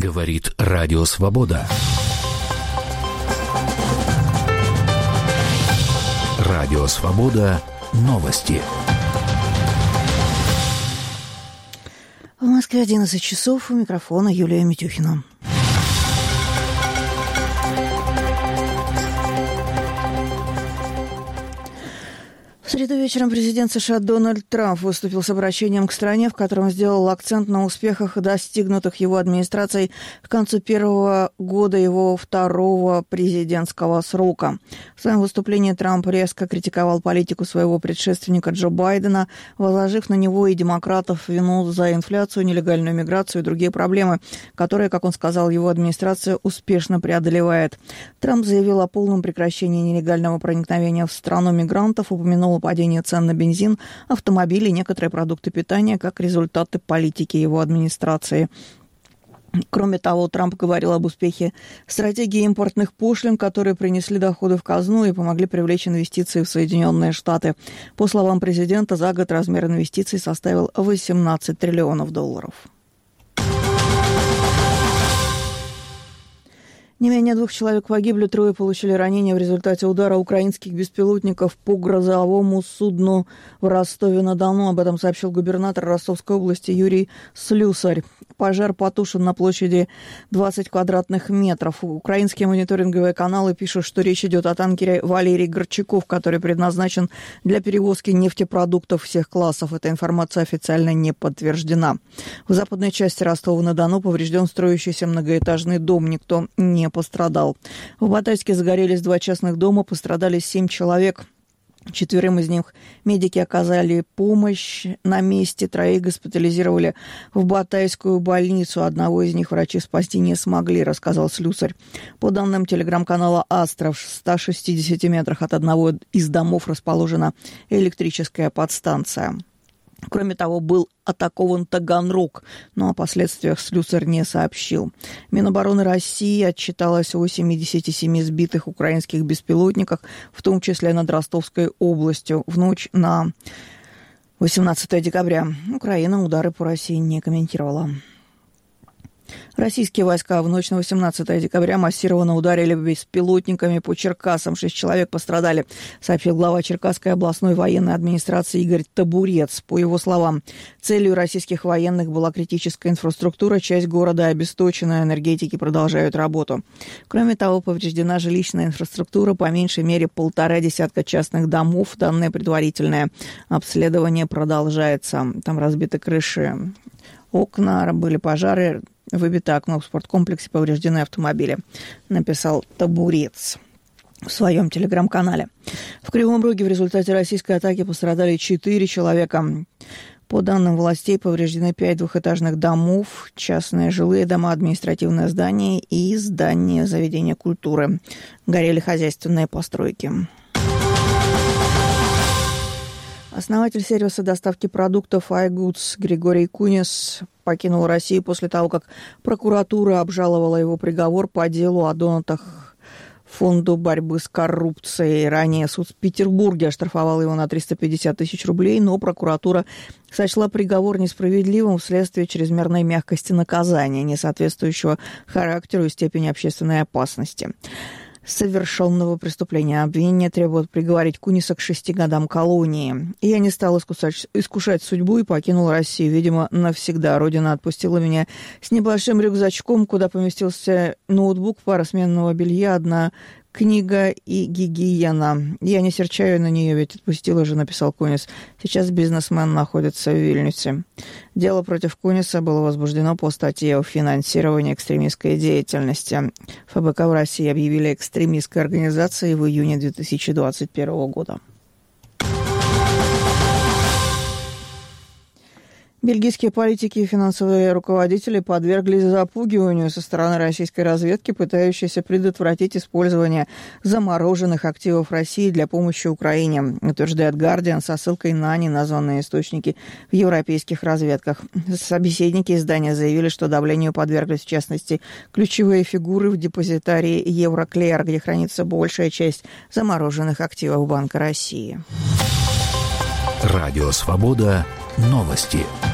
Говорит Радио Свобода. Радио Свобода. Новости. В Москве 11 часов. У микрофона Юлия Митюхина. В среду вечером президент США Дональд Трамп выступил с обращением к стране, в котором сделал акцент на успехах, достигнутых его администрацией к концу первого года его второго президентского срока. В своем выступлении Трамп резко критиковал политику своего предшественника Джо Байдена, возложив на него и демократов вину за инфляцию, нелегальную миграцию и другие проблемы, которые, как он сказал, его администрация успешно преодолевает. Трамп заявил о полном прекращении нелегального проникновения в страну мигрантов, упомянул о падении цен на бензин, автомобили и некоторые продукты питания как результаты политики его администрации. Кроме того, Трамп говорил об успехе стратегии импортных пошлин, которые принесли доходы в казну и помогли привлечь инвестиции в Соединенные Штаты. По словам президента, за год размер инвестиций составил $18 триллионов. Не менее 2 человек погибли, 3 получили ранения в результате удара украинских беспилотников по грузовому судну в Ростове-на-Дону. Об этом сообщил губернатор Ростовской области Юрий Слюсарь. Пожар потушен на площади 20 квадратных метров. Украинские мониторинговые каналы пишут, что речь идет о танкере «Валерий Горчаков», который предназначен для перевозки нефтепродуктов всех классов. Эта информация официально не подтверждена. В западной части Ростова-на-Дону поврежден строящийся многоэтажный дом. Никто не пострадал. В Батайске загорелись 2 частных дома, пострадали 7 человек. 4 из них медики оказали помощь на месте, 3 госпитализировали в Батайскую больницу. 1 из них врачи спасти не смогли, рассказал Слюсарь. По данным телеграм-канала «Астра», в 160 метрах от одного из домов расположена электрическая подстанция. Кроме того, был атакован Таганрог, но о последствиях Слюсарь не сообщил. Минобороны России отчиталась о 77 сбитых украинских беспилотниках, в том числе над Ростовской областью. В ночь на 18 декабря Украина удары по России не комментировала. Российские войска в ночь на 18 декабря массированно ударили беспилотниками по Черкасам. 6 человек пострадали, сообщил глава Черкасской областной военной администрации Игорь Табурец. По его словам, целью российских военных была критическая инфраструктура, часть города обесточена, энергетики продолжают работу. Кроме того, повреждена жилищная инфраструктура, по меньшей мере 1,5 десятка частных домов. Данное предварительное обследование продолжается. Там разбиты крыши, окна, были пожары. Выбито окно в спорткомплексе, повреждены автомобили, написал Табурец в своем телеграм-канале. В Кривом Роге в результате российской атаки пострадали 4 человека. По данным властей, повреждены 5 двухэтажных домов, частные жилые дома, административное здание и здание заведения культуры. Горели хозяйственные постройки. Основатель сервиса доставки продуктов iGoods Григорий Кунис покинул Россию после того, как прокуратура обжаловала его приговор по делу о донатах Фонду борьбы с коррупцией. Ранее суд в Петербурге оштрафовал его на 350 тысяч рублей, но прокуратура сочла приговор несправедливым вследствие чрезмерной мягкости наказания, не соответствующего характеру и степени общественной опасности совершенного преступления. Обвинение требует приговорить Куниса к 6 годам колонии. Я не стал искушать судьбу и покинул Россию, видимо, навсегда. Родина отпустила меня с небольшим рюкзачком, куда поместился ноутбук, пара сменного белья, 1 книга и гигиена. Я не серчаю на нее, ведь отпустила же, написал Кунис. Сейчас бизнесмен находится в Вильнюсе. Дело против Куниса было возбуждено по статье о финансировании экстремистской деятельности. ФБК в России объявили экстремистской организацией в июне 2021 года. Бельгийские политики и финансовые руководители подверглись запугиванию со стороны российской разведки, пытающейся предотвратить использование замороженных активов России для помощи Украине, утверждает «Гардиан» со ссылкой на неназванные источники в европейских разведках. Собеседники издания заявили, что давлению подверглись, в частности, ключевые фигуры в депозитарии Евроклеар, где хранится большая часть замороженных активов Банка России. Радио «Свобода». Новости.